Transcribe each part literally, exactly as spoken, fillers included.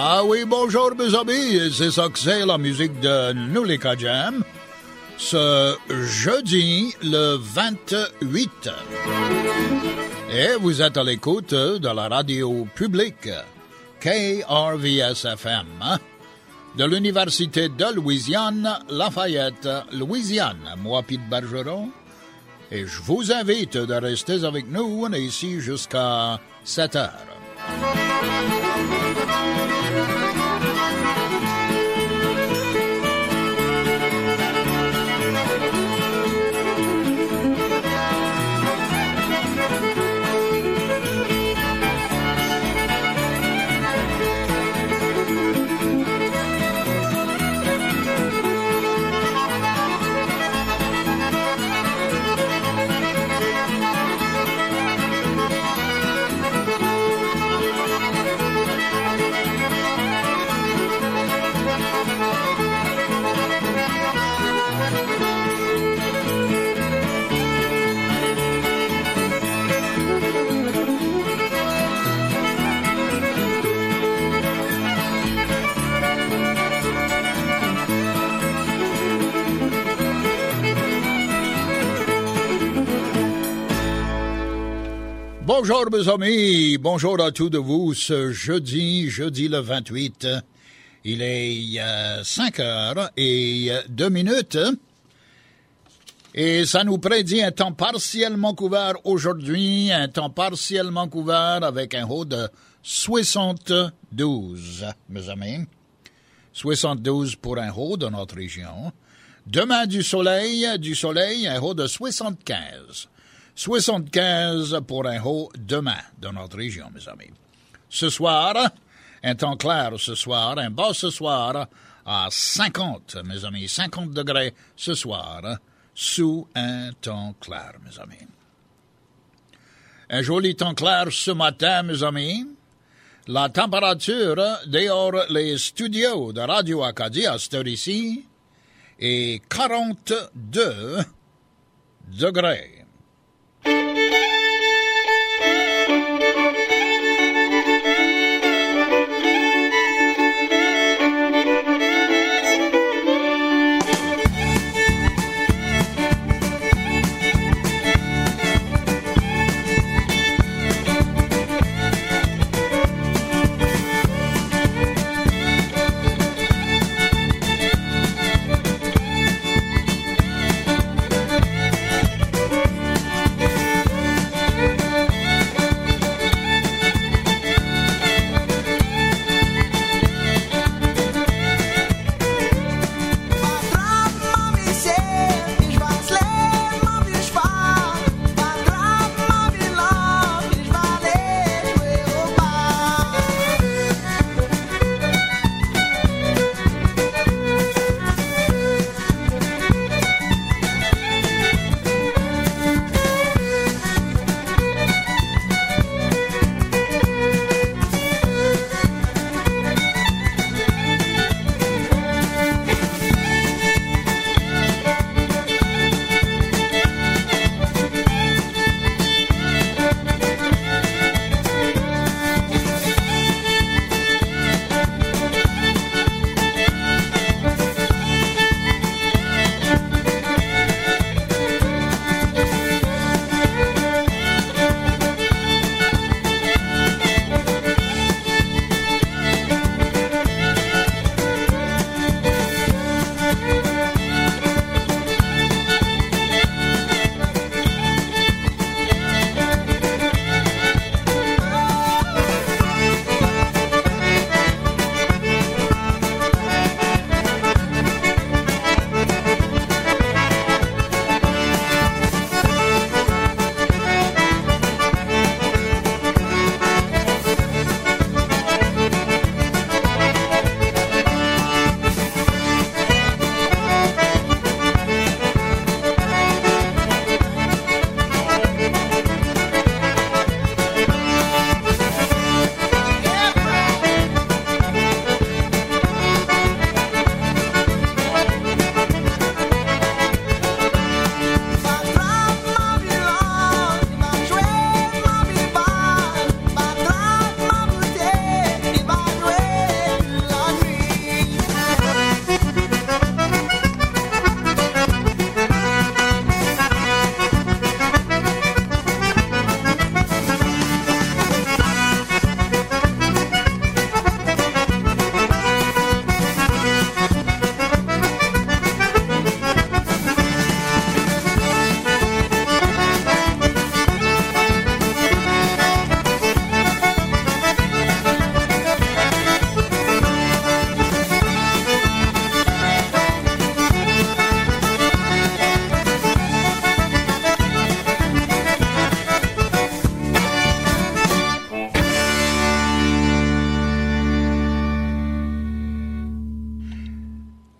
Ah oui, bonjour mes amis, c'est ça que c'est la musique de Nous les Cajam. Ce jeudi le vingt-huit. Et vous êtes à l'écoute de la radio publique K R V S F M de l'Université de Louisiane, Lafayette, Louisiane. Moi, Pete Bergeron, et je vous invite de rester avec nous. On est ici jusqu'à sept heures. Bonjour mes amis, bonjour à tous de vous ce jeudi, jeudi le vingt-huit. Il est euh, cinq heures et deux minutes et ça nous prédit un temps partiellement couvert aujourd'hui, un temps partiellement couvert avec un haut de soixante-douze, mes amis. soixante-douze pour un haut de notre région. Demain du soleil, du soleil, un haut de soixante-quinze. soixante-quinze pour un haut demain dans notre région, mes amis. Ce soir, un temps clair ce soir, un bas ce soir à cinquante, mes amis, cinquante degrés ce soir, sous un temps clair, mes amis. Un joli temps clair ce matin, mes amis. La température dehors les studios de Radio Acadie à cette heure-ci est quarante-deux degrés.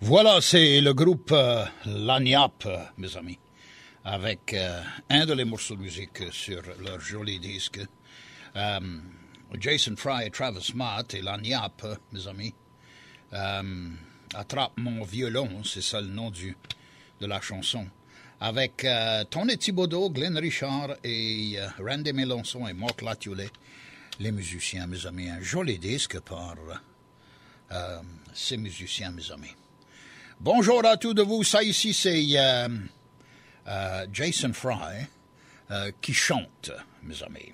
Voilà, c'est le groupe euh, Lagniappe, euh, mes amis, avec euh, un de les morceaux de musique sur leur joli disque. Euh, Jason Fry et Travis Smatt et Lagniappe, mes amis. Euh, Attrape mon violon, c'est ça le nom du, de la chanson. Avec euh, Tony Thibodeau, Glenn Richard et euh, Randy Mélenchon et Marc Latiolet, les musiciens, mes amis. Un joli disque par euh, ces musiciens, mes amis. Bonjour à tous de vous. Ça ici, c'est euh, euh, Jason Fry euh, qui chante, mes amis.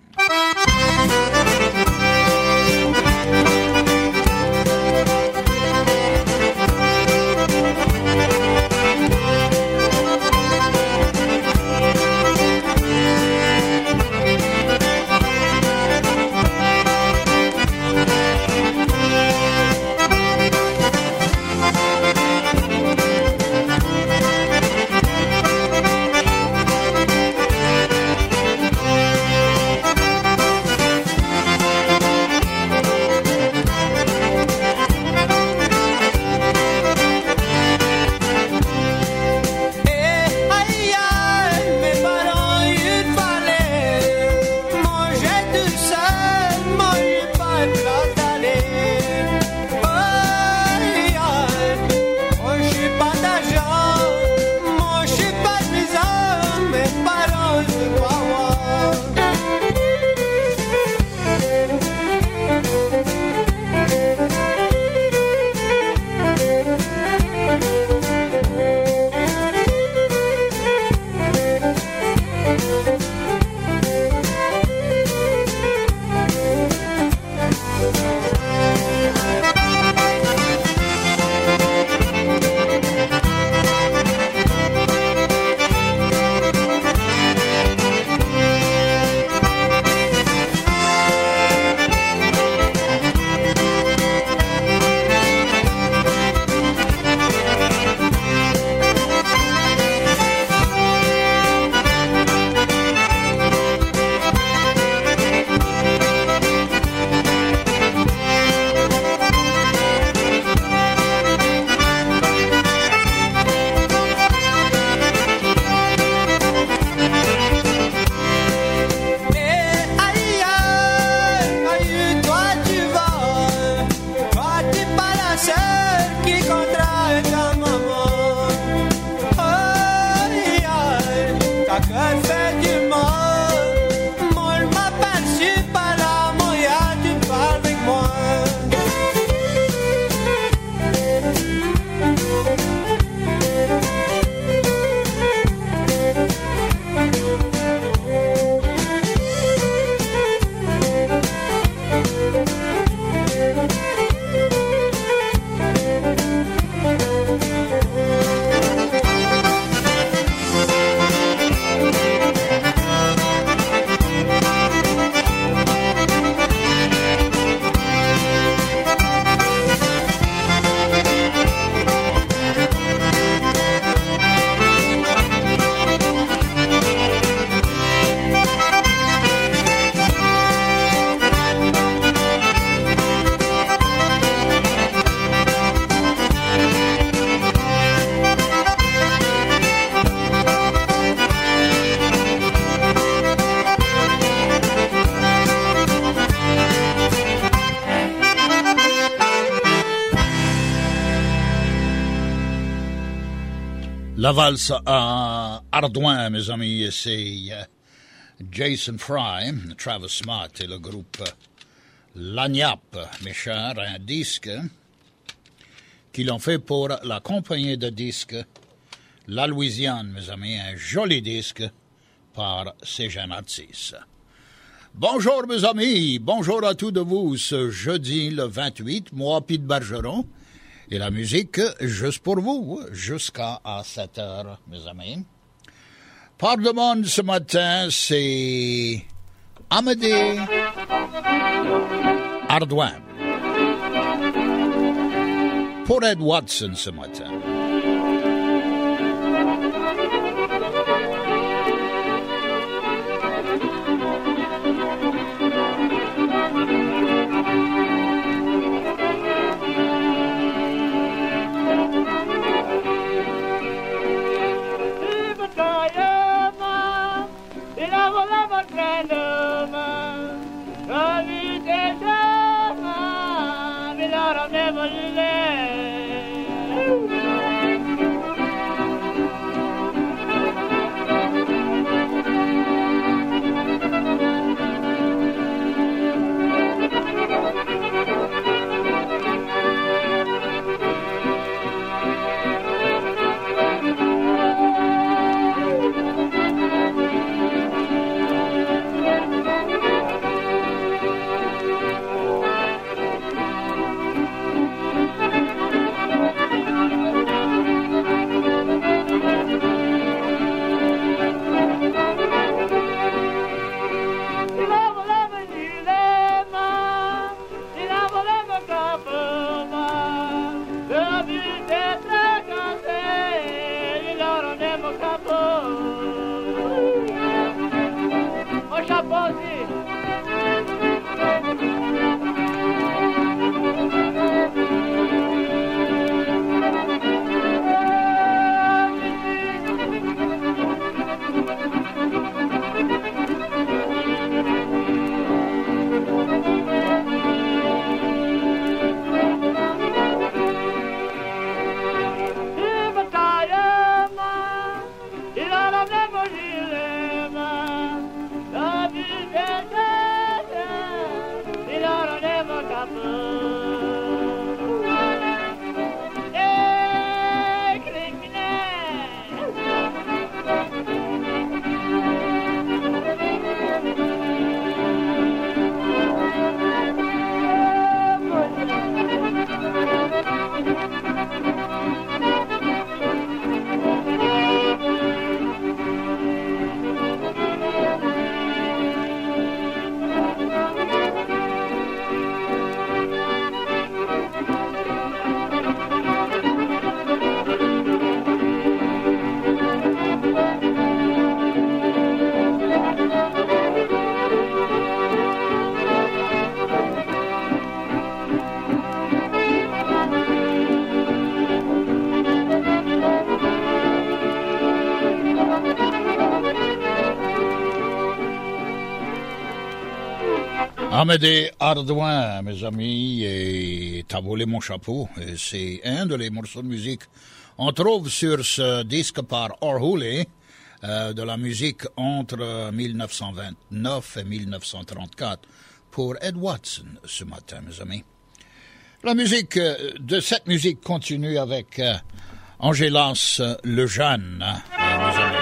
La valse à Ardouin, mes amis, c'est euh, Jason Fry, Travis Smatt et le groupe Lagniappe, mes chers, un disque qu'ils ont fait pour la compagnie de disques La Louisiane, mes amis, un joli disque par C G Narcisse. Bonjour, mes amis, bonjour à tous de vous, ce jeudi le vingt-huit, moi, Pete Bergeron. Et la musique, juste pour vous, jusqu'à sept heures, mes amis. Par demande ce matin, c'est Amédée Ardouin. Pour Ed Watson ce matin. Amédée Hardouin, mes amis, et t'as volé mon chapeau. Et c'est un de les morceaux de musique on trouve sur ce disque par Orhule, euh, de la musique entre mille neuf cent vingt-neuf et mille neuf cent trente-quatre pour Ed Watson ce matin, mes amis. La musique de cette musique continue avec euh, Angélas Lejeune, euh, mes amis.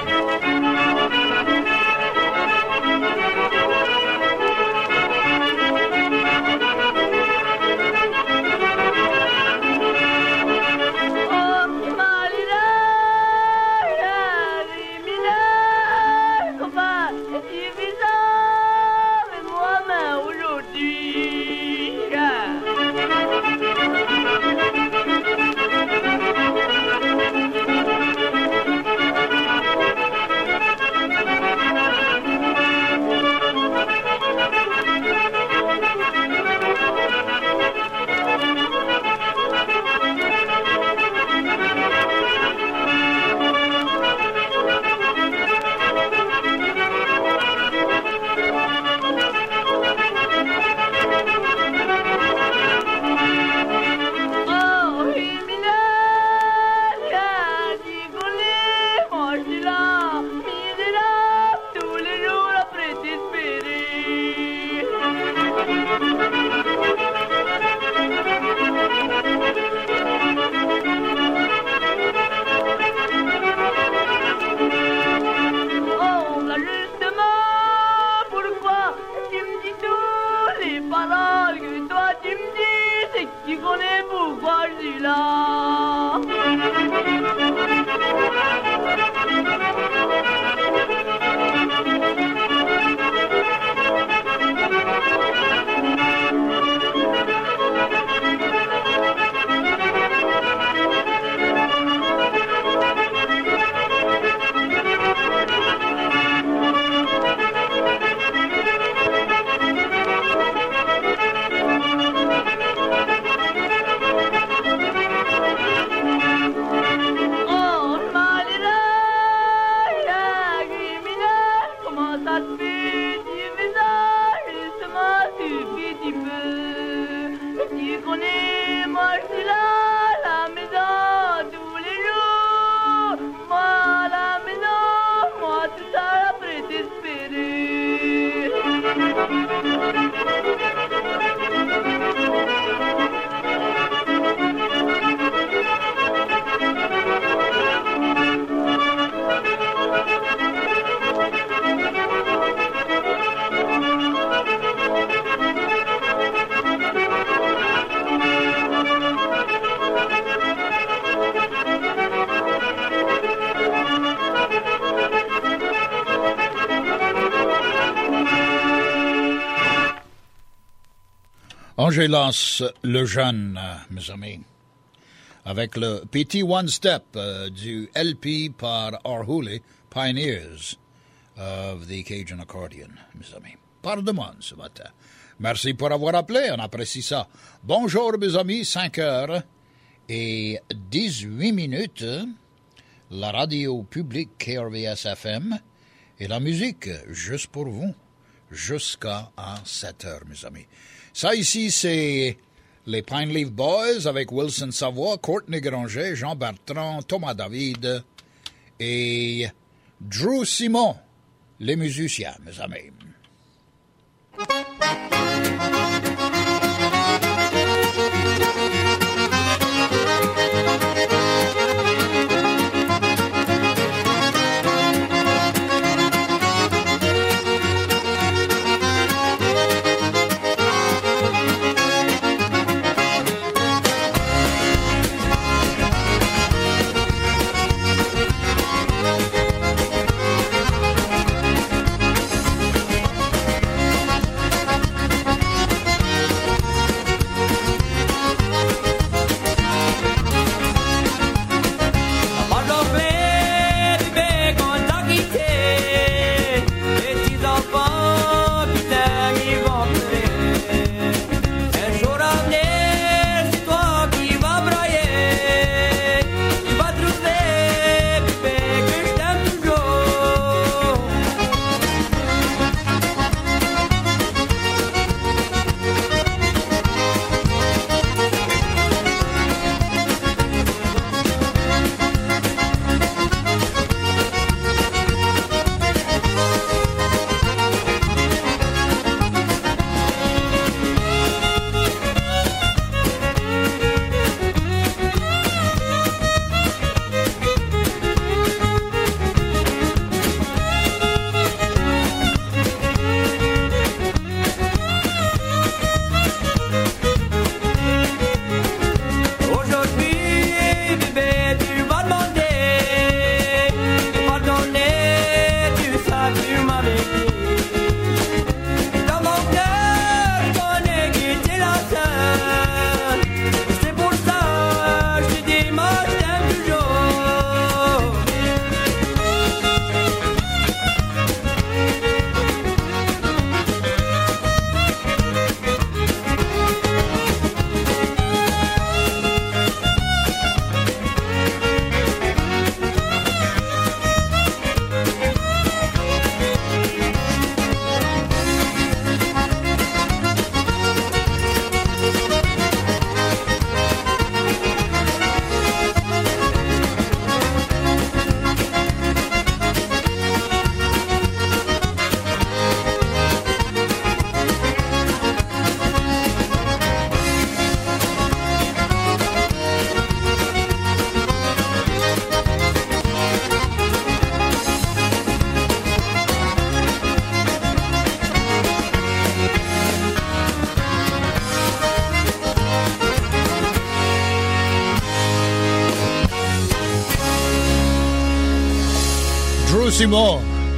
moi je suis là, à la maison, tous les jours. Moi à la maison, moi tout seul après t'espérer. Angélos le jeune, mes amis, avec le petit One Step euh, du L P par Arhoolie, Pioneers of the Cajun Accordion, mes amis. Par demande ce matin. Merci pour avoir appelé, on apprécie ça. Bonjour, mes amis, cinq heures et dix-huit minutes, la radio publique K R V S F M et la musique juste pour vous, jusqu'à sept heures, mes amis. Ça ici, c'est les Pine Leaf Boys avec Wilson Savoie, Courtney Granger, Jean Bertrand, Thomas David et Drew Simon, les musiciens, mes amis. Simon,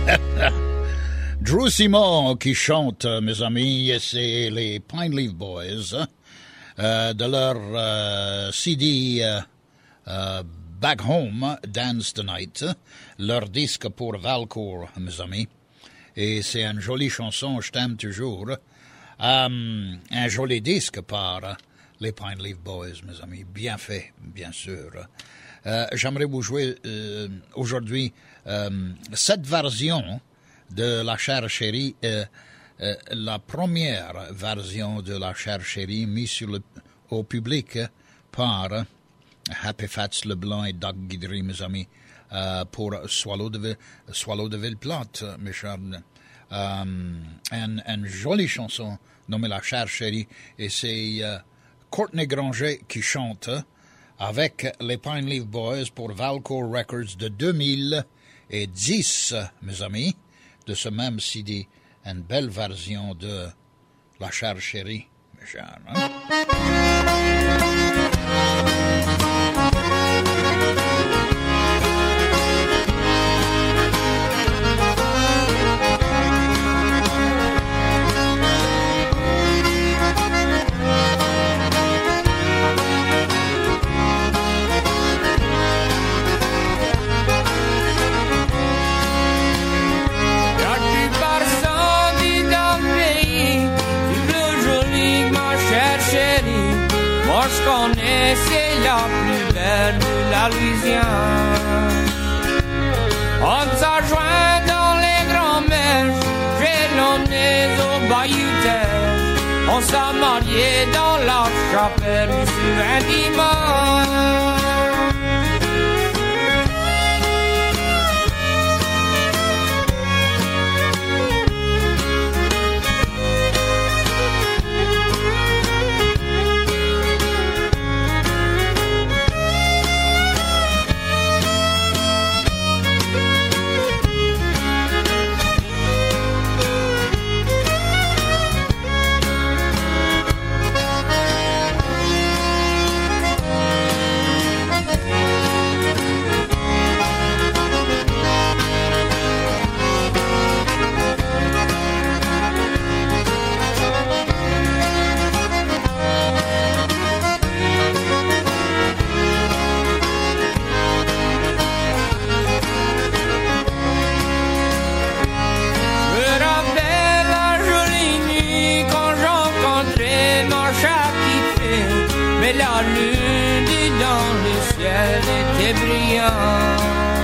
Drew Simon qui chante, mes amis, c'est les Pine Leaf Boys, euh, de leur euh, C D euh, euh, Back Home, Dance Tonight, leur disque pour Valcourt, mes amis. Et c'est une jolie chanson, je t'aime toujours. Euh, un joli disque par les Pine Leaf Boys, mes amis. Bien fait, bien sûr. Euh, j'aimerais vous jouer euh, aujourd'hui euh, cette version de La Chère Chérie, euh, euh, la première version de La Chère Chérie mise sur le, au public part, Happy Fats Leblanc et Doug Guidry, mes amis, euh, pour Swallow de, Swallow de Ville-Plate, mes chers. Um, une, une jolie chanson nommée La Chère Chérie, et c'est euh, Courtney Granger qui chante avec les Pine Leaf Boys pour Valcourt Records de deux mille dix, mes amis, de ce même C D, une belle version de La Chère Chérie, mes chers. Hein? Je connais, c'est la plus belle de la Louisiane. On s'enjoint dans les grands-mères, j'ai l'emmené au Bayou Terre. On s'est marié dans la chapelle sur un dimanche. La lune dans le ciel était brillante.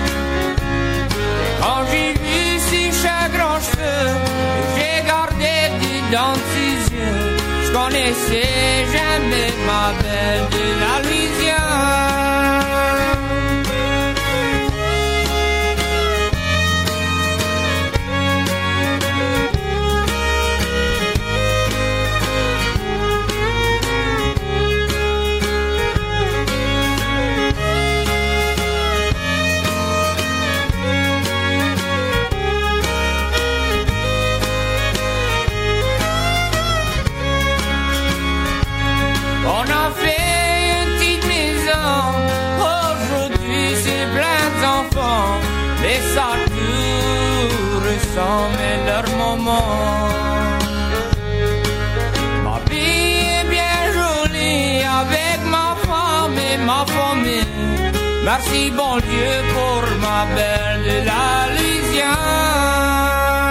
Quand j'ai vu ses chagrins cheveux, j'ai gardé dedans ses yeux. Je connaissais jamais ma belle de la Louisiane. Mais ça tout ressemble leur moment. Ma vie est bien jolie avec ma femme et ma famille. Merci bon Dieu pour ma belle de la Louisiane.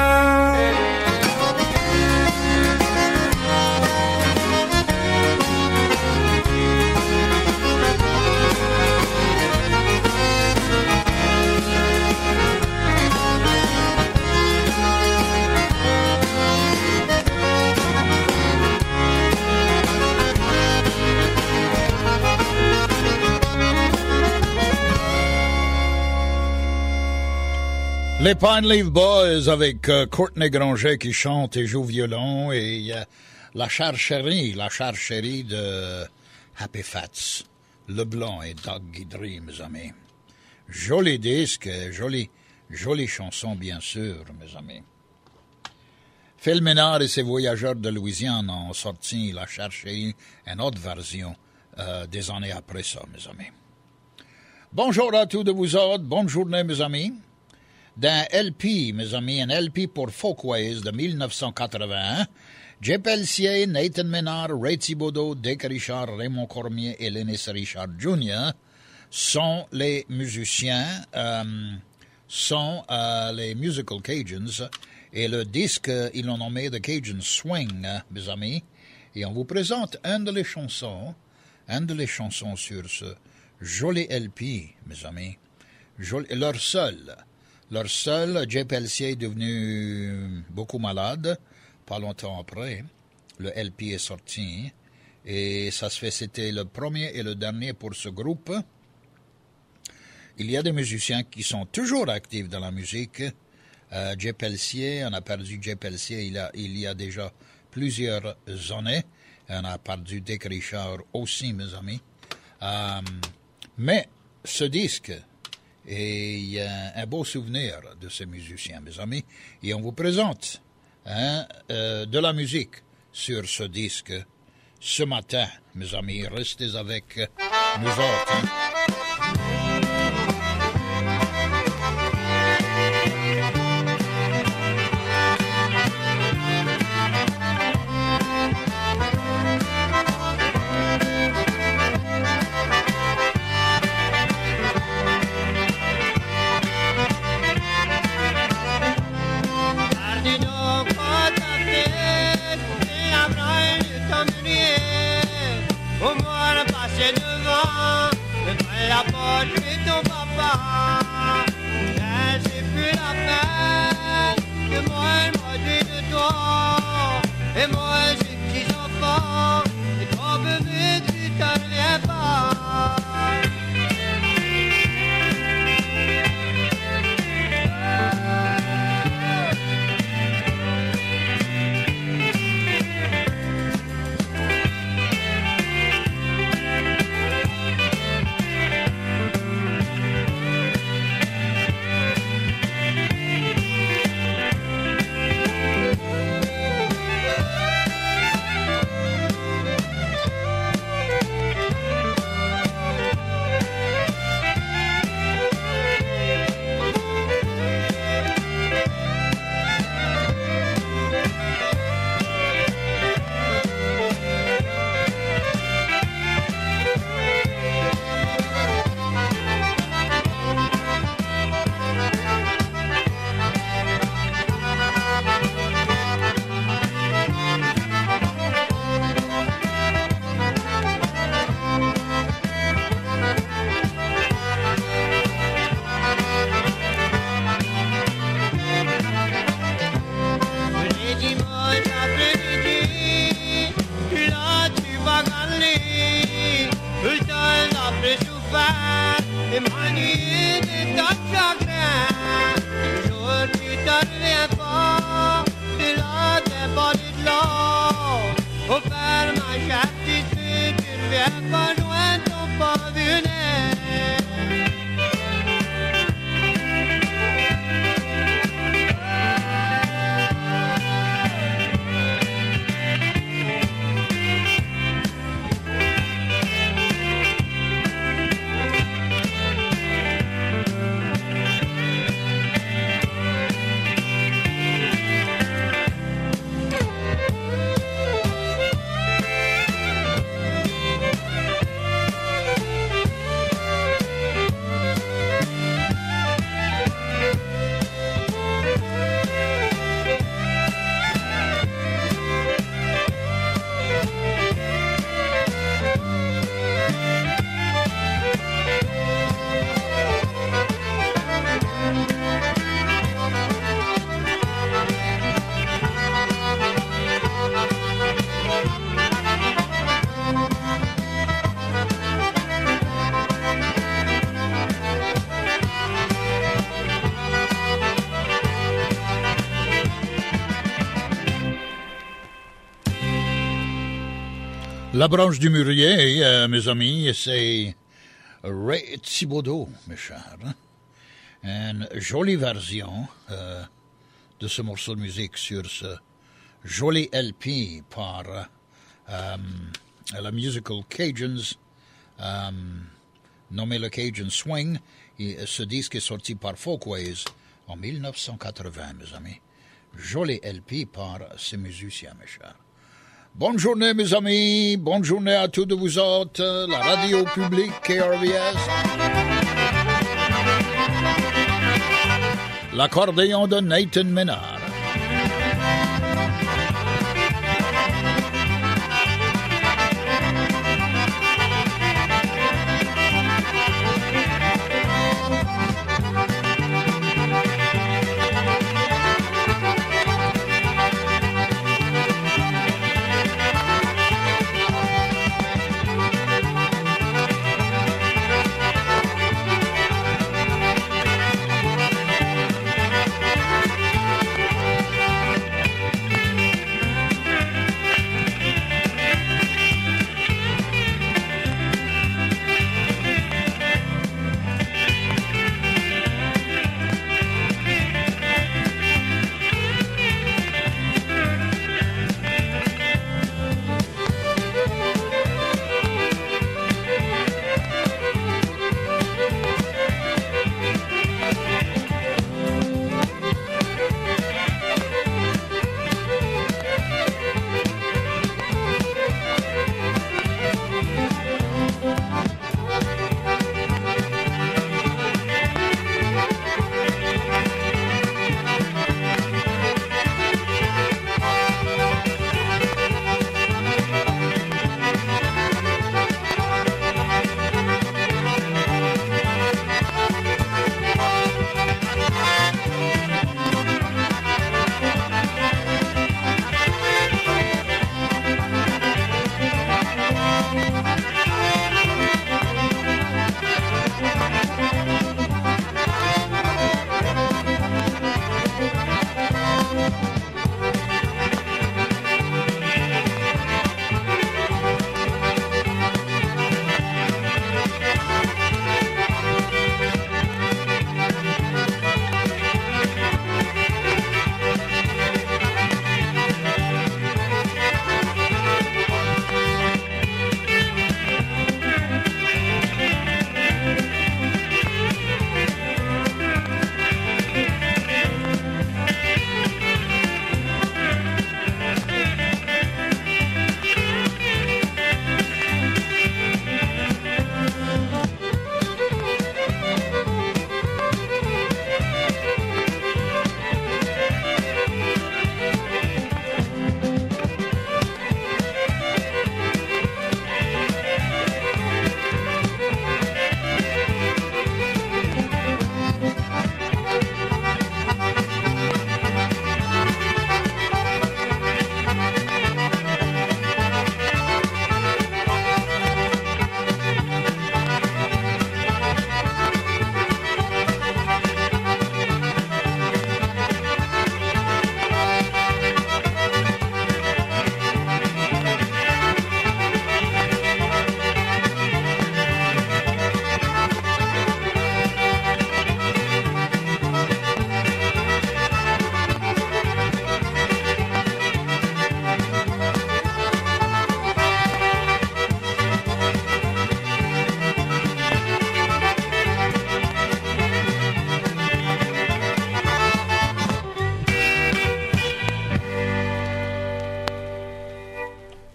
Les Pine Leaf Boys avec euh, Courtney Granger qui chante et joue violon et euh, La Chère Chérie, La Chère Chérie de Happy Fats Leblanc et Doug Guidry, mes amis. Joli disque, jolie, jolie chanson bien sûr, mes amis. Phil Ménard et ses Voyageurs de Louisiane ont sorti La Chère Chérie, une autre version euh, des années après ça, mes amis. Bonjour à tous de vous autres, bonne journée mes amis. D'un L P, mes amis, un L P pour Folkways de mille neuf cent quatre-vingt-un, Jay Pelletier, Nathan Ménard, Ray Thibodeau, Dick Richard, Raymond Cormier et Lennis Richard junior sont les musiciens, euh, sont euh, les Musical Cajuns, et le disque, ils l'ont nommé The Cajun Swing, mes amis, et on vous présente un de les chansons, un de les chansons sur ce joli L P, mes amis, joli, leur seul. Leur seul, Jay Pelletier est devenu beaucoup malade, pas longtemps après. Le L P est sorti, Et ça se fait, c'était le premier et le dernier pour ce groupe. Il y a des musiciens qui sont toujours actifs dans la musique. Euh, Jay Pelsier, on a perdu Jay Pelsier il, a, il y a déjà plusieurs années. On a perdu Dick Richard aussi, mes amis. Euh, mais ce disque est un, un beau souvenir de ces musiciens, mes amis. Et on vous présente hein, euh, de la musique sur ce disque ce matin, mes amis. Restez avec nous autres. Hein. La poche de ton papa, c'est plus la peine que moi elle m'a dit de toi. Et moi j'ai petits enfants, et toi bébé tu t'en reviens pas. La branche du mûrier, euh, mes amis, c'est Ray Thibodeau, mes chers. Une jolie version euh, de ce morceau de musique sur ce joli L P par euh, la Musical Cajuns, euh, nommé le Cajun Swing. Et ce disque est sorti par Folkways en dix-neuf cent quatre-vingts, mes amis. Joli L P par ces musiciens, mes chers. Bonne journée, mes amis. Bonne journée à tous de vous autres. La radio publique K R V S. L'accordéon de Nathan Ménard.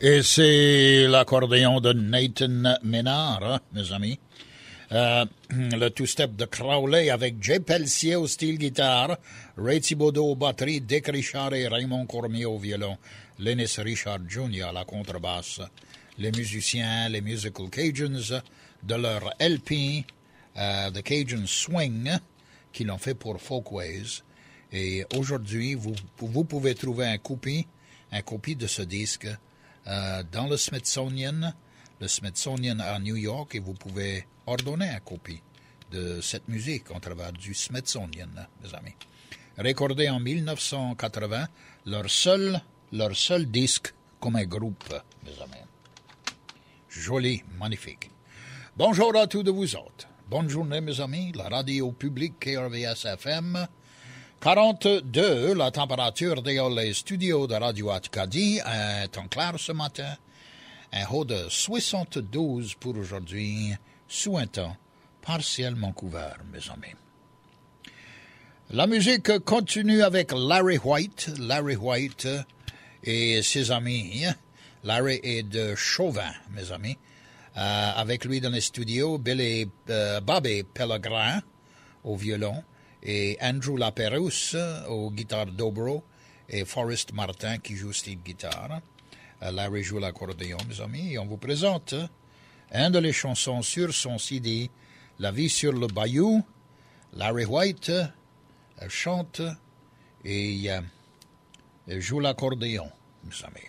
Et c'est l'accordéon de Nathan Ménard, hein, mes amis. Euh, le two-step de Crowley avec Jay Pelletier au style guitare, Ray Thibodeau aux batteries, Dick Richard et Raymond Cormier au violon, Lennis Richard junior à la contrebasse. Les musiciens, les Musical Cajuns, de leur L P, euh, The Cajun Swing, qui l'ont fait pour Folkways. Et aujourd'hui, vous, vous pouvez trouver un copie, un copie de ce disque euh, dans le Smithsonian, le Smithsonian à New York, et vous pouvez ordonner une copie de cette musique en travers du Smithsonian, mes amis. Recordé en mille neuf cent quatre-vingts, leur seul, leur seul disque comme un groupe, mes amis. Joli, magnifique. Bonjour à tous de vous autres. Bonne journée, mes amis. La radio publique K R V S F M. quarante-deux, la température dans les studios de Radio Acadie est en clair ce matin. Un haut de soixante-douze pour aujourd'hui, sous un temps partiellement couvert, mes amis. La musique continue avec Larry White. Larry White et ses amis. Larry est de Chauvin, mes amis. Euh, avec lui dans les studios, Billy, euh, Bobby Pellegrin au violon et Andrew Lapérouse aux guitares dobro et Forrest Martin qui joue style guitare. Euh, Larry joue l'accordéon, mes amis. Et on vous présente un de les chansons sur son C D, La vie sur le bayou. Larry White euh, chante et euh, joue l'accordéon, mes amis.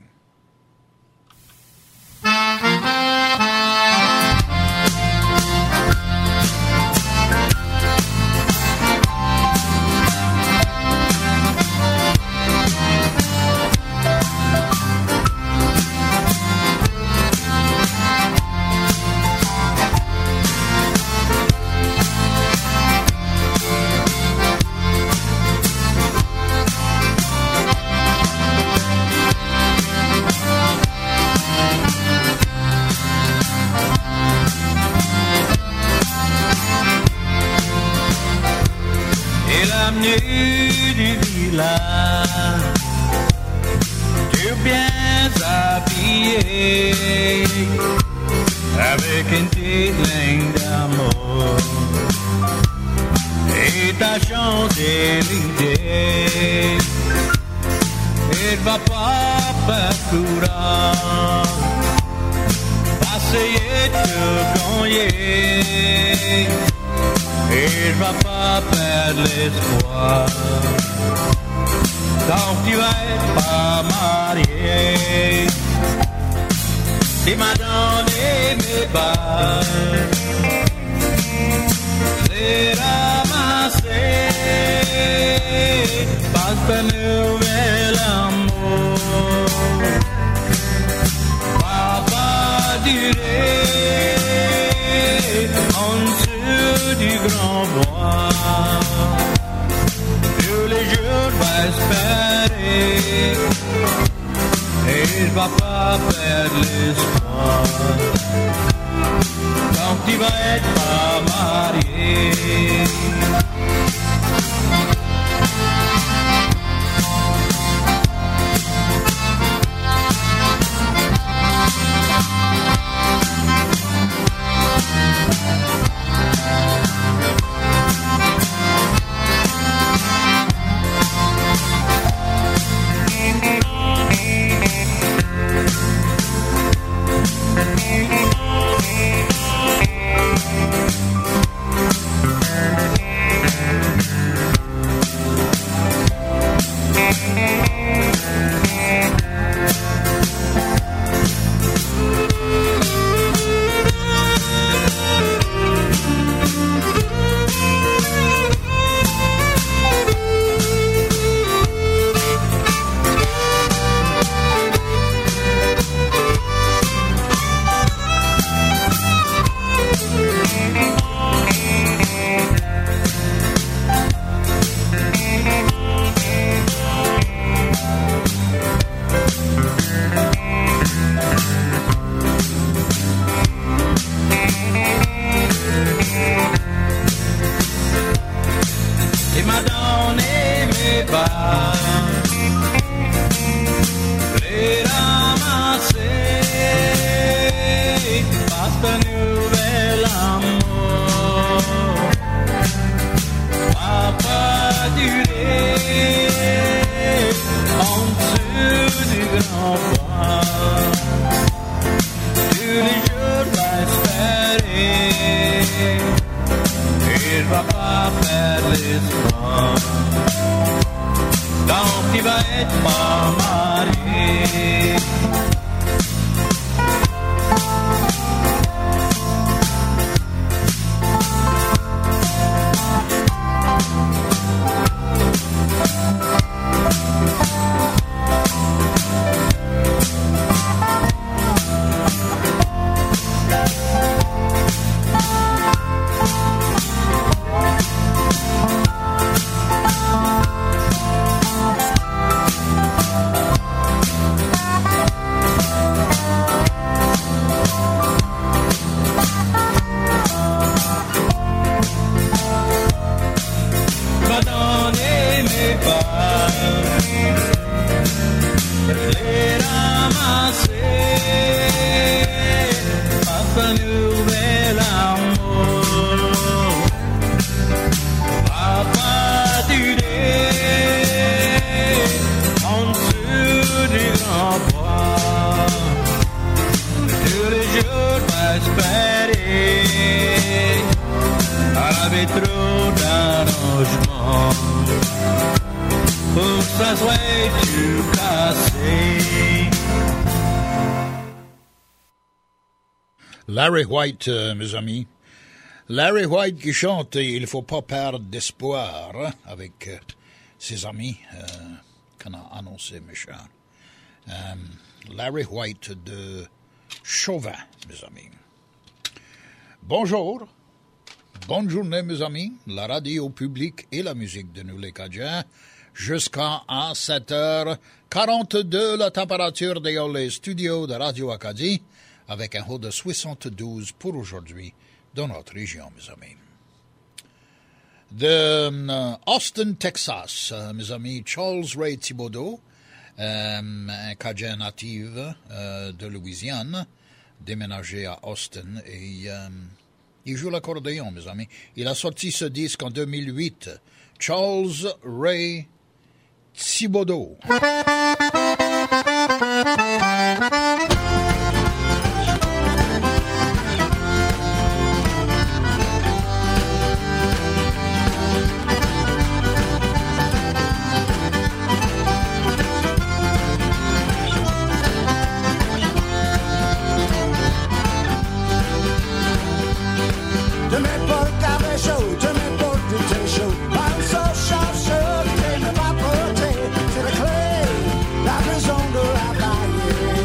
Du village, tu bien habillé, avec une petite ligne d'amour, et t'as chanté l'idée, il va pas parcourir, passer de gagner. Et je vais pas perdre l'espoir. Donc tu vas être pas marié. Tu m'as donné mes balles. Les ramasser. Passe pas nouvel amour. Va pas durer. En du grand bois, tous les jours va espérer, et je va pas perdre l'espoir, donc tu vas être pas marié. lait en dessous du grand bois. Tous les jours va espérer, il va pas perdre l'espoir. Donc il va être marié. Larry White, euh, mes amis. Larry White qui chante « Il ne faut pas perdre d'espoir hein, » avec euh, ses amis euh, qu'on a annoncé, mes chers. Euh, Larry White de Chauvin, mes amis. Bonjour, bonne journée, mes amis. La radio publique et la musique de nous les Cadiens. Jusqu'à sept heures quarante-deux, la température dans les studios de Radio Acadie, avec un haut de soixante-douze pour aujourd'hui dans notre région, mes amis. De uh, Austin, Texas, uh, mes amis, Charles Ray Thibodeau, um, un Cadien natif uh, de Louisiane, déménagé à Austin, et um, il joue l'accordéon, mes amis. Il a sorti ce disque en deux mille huit, Charles Ray Thibodeau. Show, I'm so sharp, sure, take me by portrait, to the clay, like a zongo out by you.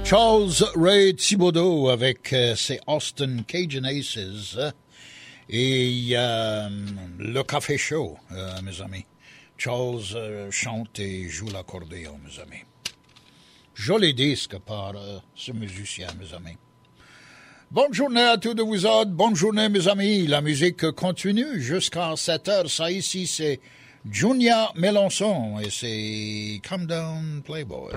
Charles Ray Thibodeau avec euh, ses Austin Cajun Aces euh, et euh, le Café Show, euh, mes amis. Charles euh, chante et joue l'accordéon, mes amis. Joli disque par euh, ce musicien, mes amis. Bonne journée à tous de vous autres. Bonne journée, mes amis. La musique continue jusqu'à sept heures. Ça ici, c'est Junior Mélenchon et c'est Come Down Playboys.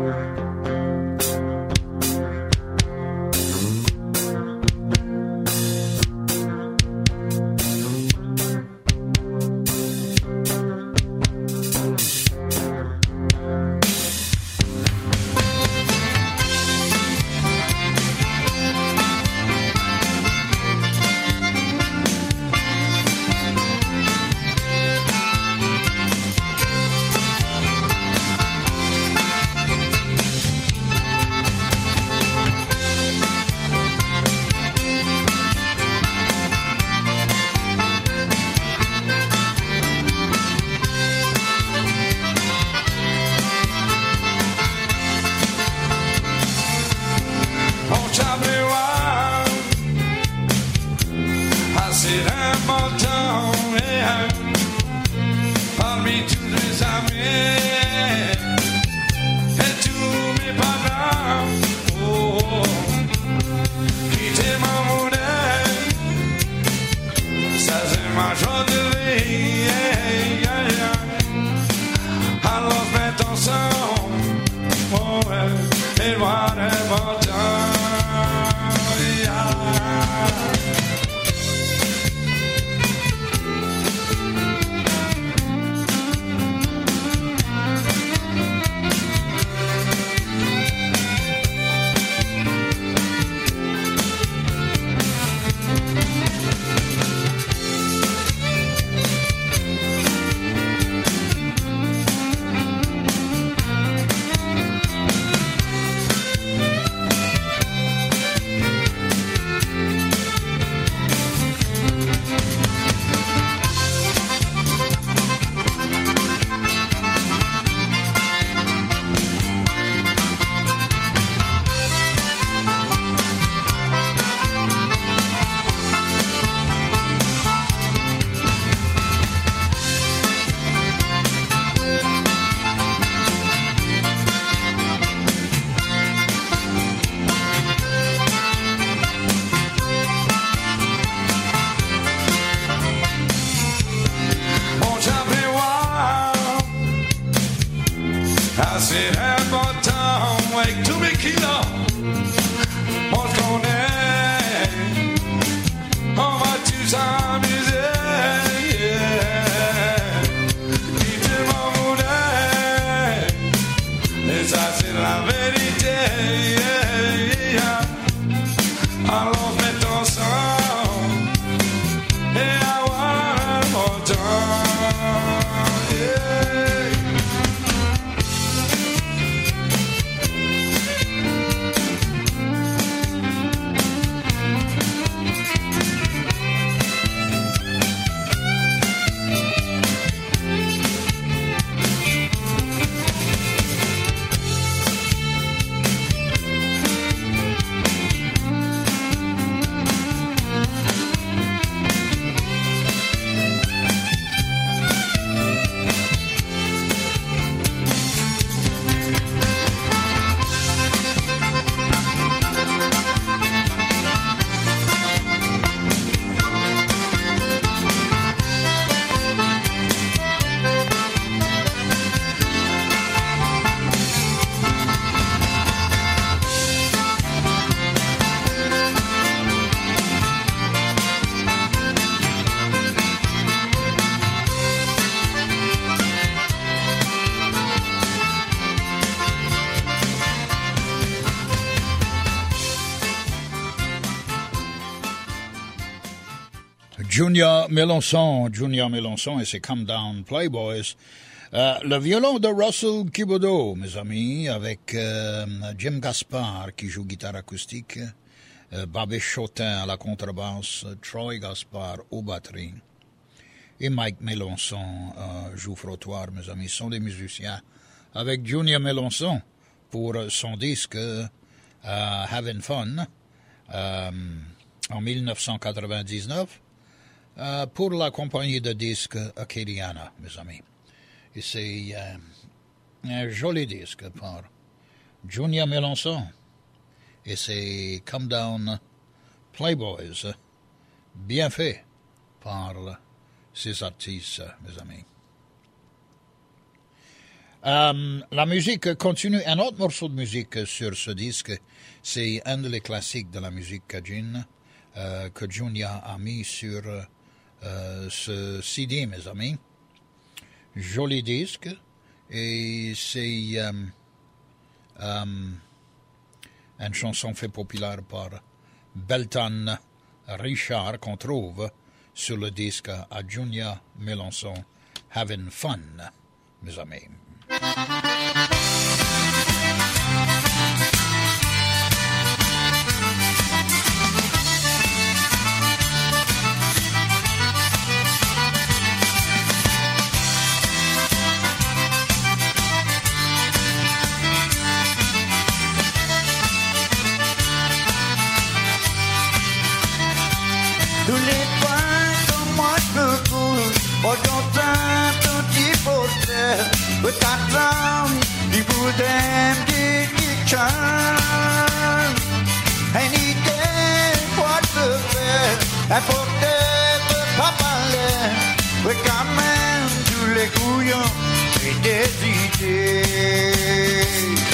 Junior Mélenchon, Junior Mélenchon et ses Come Down Playboys. Euh, le violon de Russell Thibodeau, mes amis, avec euh, Jim Gaspard qui joue guitare acoustique, euh, Bobby Chotin à la contrebasse, Troy Gaspard aux batteries et Mike Mélenchon euh, joue frottoir, mes amis. Ce sont des musiciens avec Junior Mélenchon pour son disque uh, Having Fun, um, en dix-neuf cent quatre-vingt-dix-neuf, uh, pour la compagnie de disques Acadiana, mes amis. Et c'est uh, un joli disque par Junior Mélenchon. Et c'est Come Down Playboys, bien fait par ces artistes, mes amis. Um, la musique continue. Un autre morceau de musique sur ce disque, c'est un des classiques de la musique cajun euh, que Junior a mis sur euh, ce C D, mes amis. Joli disque. Et c'est um, um, une chanson faite populaire par Belton Richard qu'on trouve sur le disque à Junior Mélenchon, Having Fun, mes amis. Tous les points comme moi je me couche, aujourd'hui tout petit porteur, with that drum, people them did get charm. Any day, what the best, and for the papa we come in tous les couillons et des idées.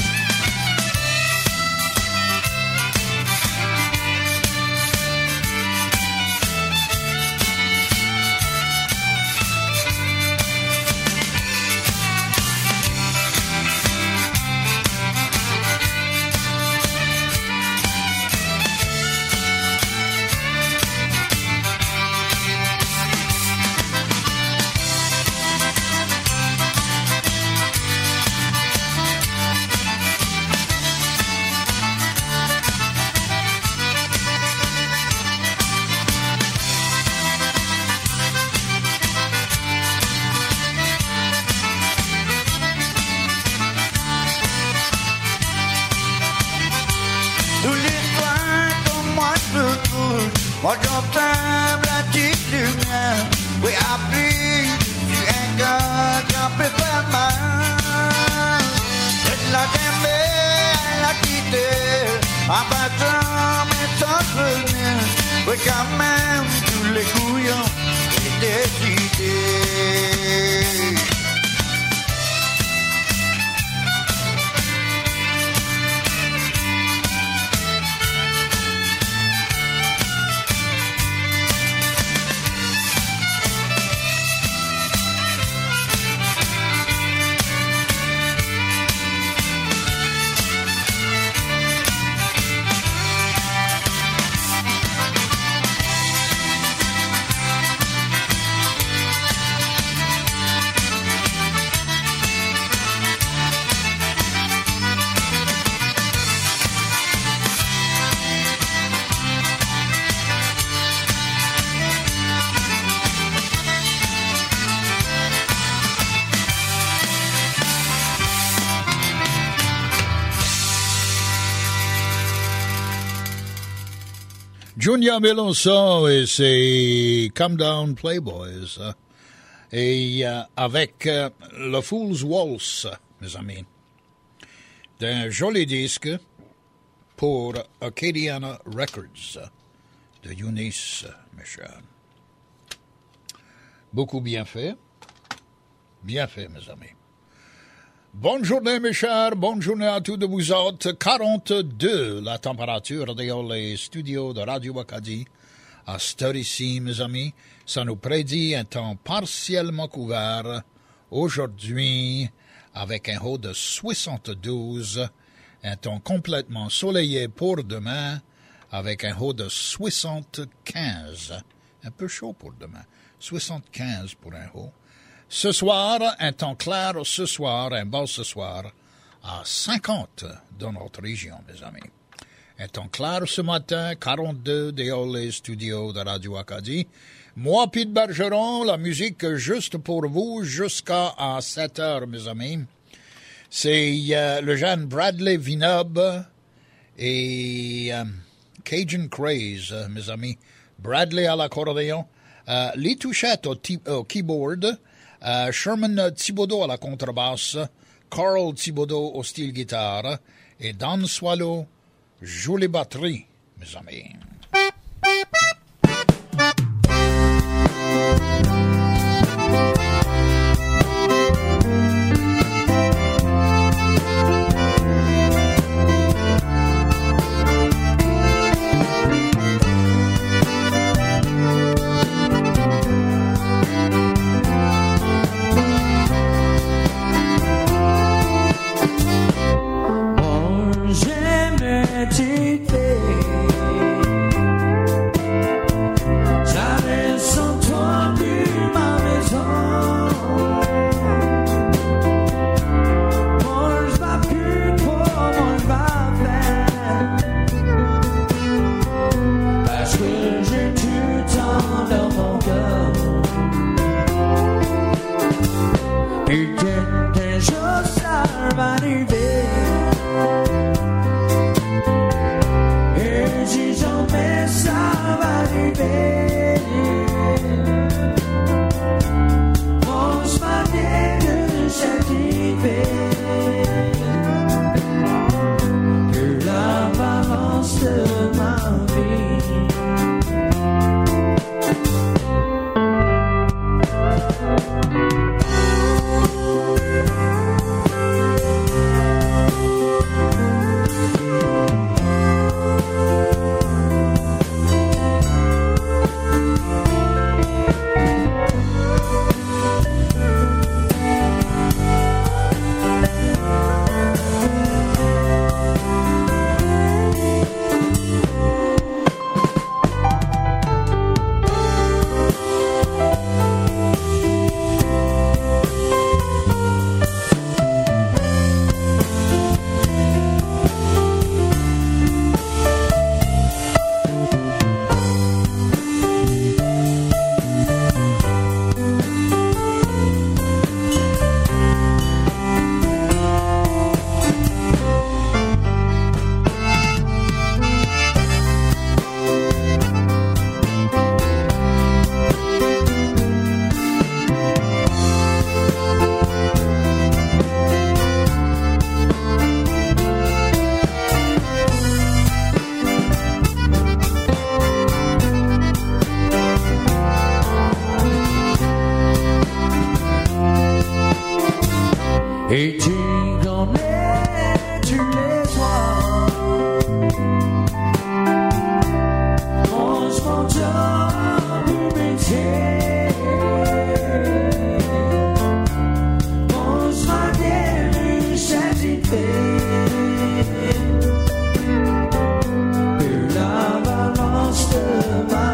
Moi j'entends la petite lumière, oui appris, tu es gars, tu en peux pas mal. Je la t'aimais, elle l'a quitté, en battant mes souvenirs, oui quand même, tous les couillons étaient décidés. Junior Mélenchon et ses Come Down Playboys. Et euh, avec euh, le Fool's Waltz, mes amis. D'un joli disque pour Acadiana Records de Eunice, mes chers. Beaucoup bien fait. Bien fait, mes amis. Bonne journée, mes chers. Bonne journée à tous de vous autres. quarante-deux, la température dans les studios de Radio Acadie. À cette heure-ci, mes amis, ça nous prédit un temps partiellement couvert aujourd'hui avec un haut de soixante-douze, un temps complètement soleillé pour demain avec un haut de soixante-quinze. Un peu chaud pour demain. soixante-quinze pour un haut. Ce soir, un temps clair ce soir, un beau ce soir, à cinquante dans notre région, mes amis. Un temps clair ce matin, quarante-deux dans les studios de Radio Acadie. Moi, Pete Bergeron, la musique juste pour vous jusqu'à sept heures, mes amis. C'est euh, le jeune Bradley Vinob et euh, Cajun Craze, euh, mes amis. Bradley à l'accordéon, euh, les touchettes au, t- au keyboard, euh, Sherman Thibodeau à la contrebasse, Carl Thibodeau au style guitare, et Dan Swallow joue les batteries, mes amis. Et tu connais tous les soirs mange mon job ou métier mange ma gueule satisfait que la balance de ma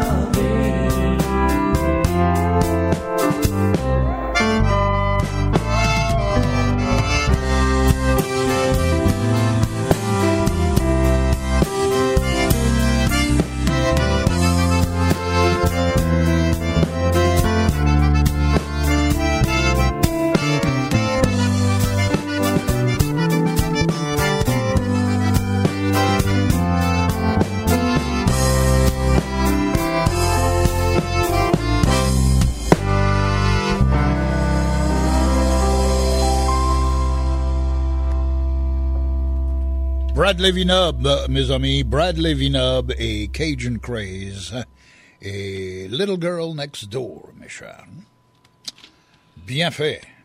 Bradley Vinub, mes amis, Bradley Vinub et Cajun Craze et Little Girl Next Door, mes chers. Bien fait.